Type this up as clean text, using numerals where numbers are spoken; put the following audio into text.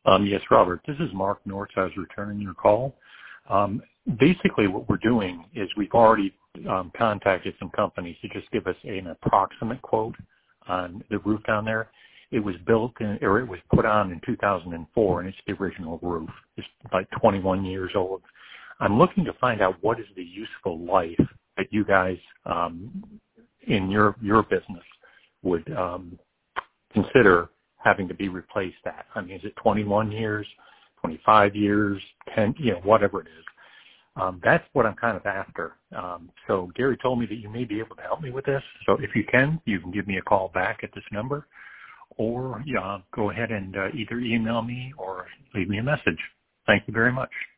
Yes, Robert. This is Mark Nortz. I was returning your call. Basically, what we're doing is we've already contacted some companies to just give us an approximate quote on the roof down there. It was it was put on in 2004, and it's the original roof. It's like 21 years old. I'm looking to find out what is the useful life that you guys in your business would consider having to be replaced at. I mean, is it 21 years, 25 years, 10, whatever it is. That's what I'm kind of after. So Gary told me that you may be able to help me with this. So if you can give me a call back at this number, or go ahead and either email me or leave me a message. Thank you very much.